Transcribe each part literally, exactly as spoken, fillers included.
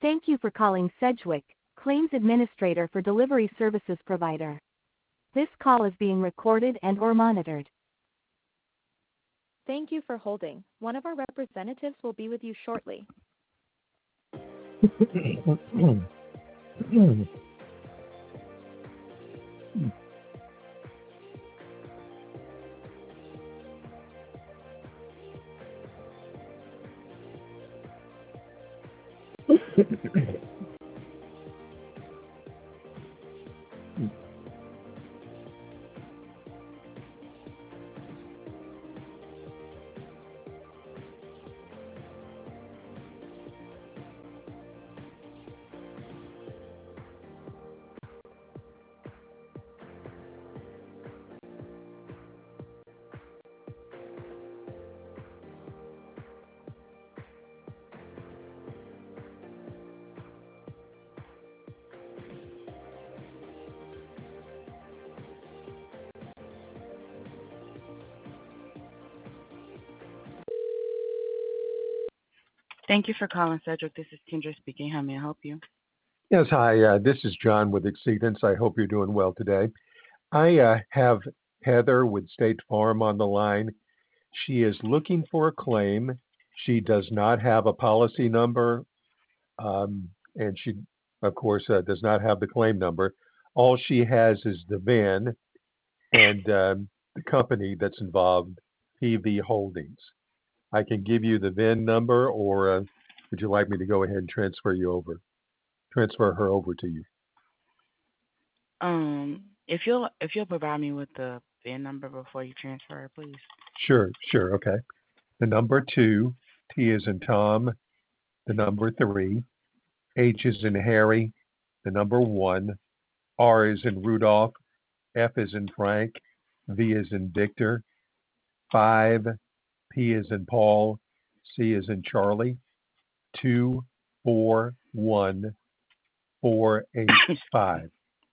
Thank you for calling Sedgwick, Claims Administrator for Delivery Services Provider. This call is being recorded and or monitored. Thank you for holding. One of our representatives will be with you shortly. Thank you for calling, Cedric. This is Kendra speaking. How may I help you? Yes, hi. Uh, this is John with Exceedance. I hope you're doing well today. I uh, have Heather with State Farm on the line. She is looking for a claim. She does not have a policy number, um, and she, of course, uh, does not have the claim number. All she has is the V I N and um, the company that's involved, P V Holdings. I can give you the V I N number, or uh, would you like me to go ahead and transfer you over? Transfer her over to you. Um, if you'll if you'll provide me with the V I N number before you transfer her, please. Sure, sure, okay. The number two, T is in Tom, the number three, H is in Harry, the number one, R is in Rudolph, F is in Frank, V is in Victor, five, P is in Paul, C is in Charlie, two, four, one, four, eight, five.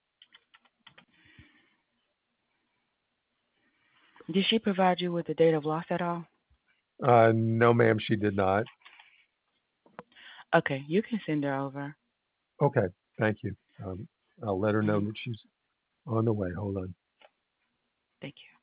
Did she provide you with the date of loss at all? Uh, no, ma'am, she did not. Okay, you can send her over. Okay, thank you. Um, I'll let her know Mm-hmm. that she's on the way. Hold on. Thank you.